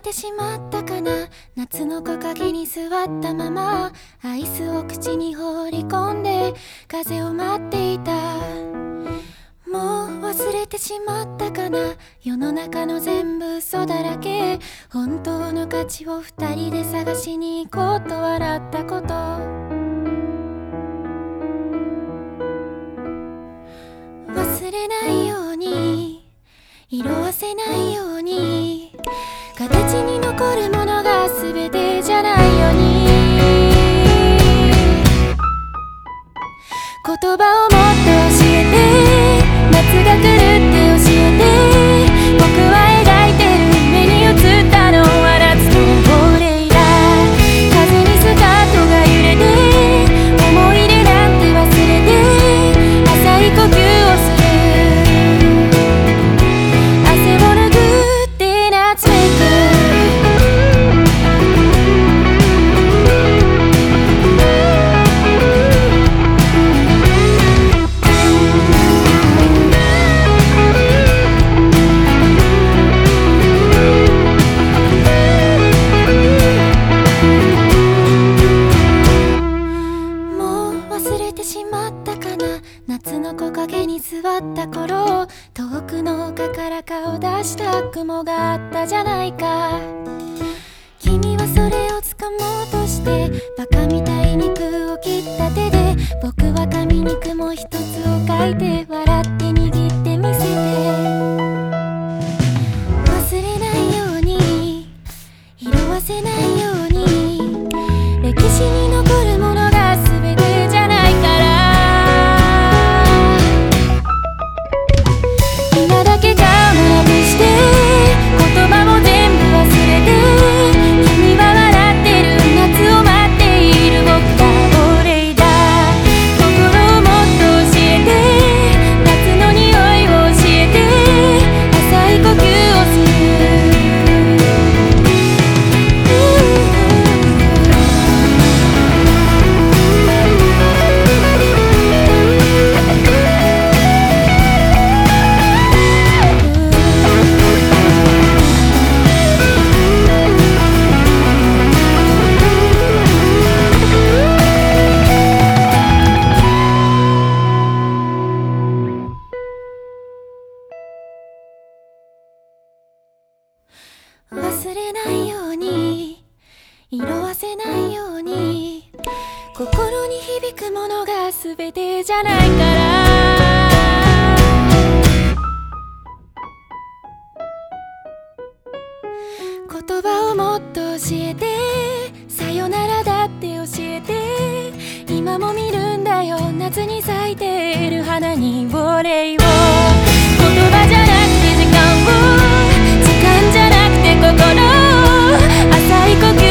てしまったかな。夏の木陰に座ったままアイスを口に放り込んで風を待っていた。もう忘れてしまったかな。世の中の全部嘘だらけ。本当の価値を二人で探しに行こうと笑ったこと。忘れないように色褪せないように形に残るものが全てじゃないように言葉をもっと教えて夏が来るって教えて僕は描いてる目に映ったのは夏の亡霊だ。風にスカートが揺れて思い出なんて忘れて浅い呼吸をする。汗を拭って夏めく夏の木陰に座った頃遠くの丘から顔出した雲があったじゃないか。君はそれを掴もうとしてバカみたいに肉を切った手で僕は紙に雲一つを描いて笑って握ってみせて忘れないように色褪せないように歴史に残るものが全てじゃないから今だけ顔なくして言葉も全部忘れて君は笑ってる夏を待っている僕が亡霊だ。心をもっと教えて夏の匂いを教えて浅い呼吸をする。忘れないように色褪せないように心に響くものが全てじゃないから言葉をもっと教えてさよならだって教えて今も見るんだよ夏に咲いている花にお礼を言葉じゃなくて時間じゃなくて心浅い呼吸をする。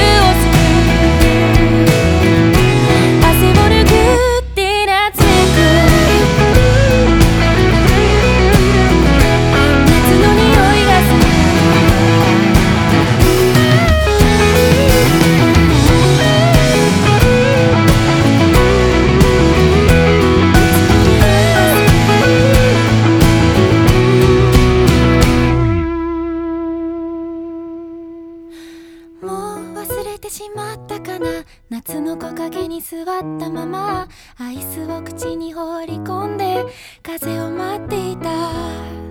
汗を拭って夏めく夏の匂いがする。忘れてしまったかな。夏の木陰に座ったままアイスを口に放り込んで風を待っていた。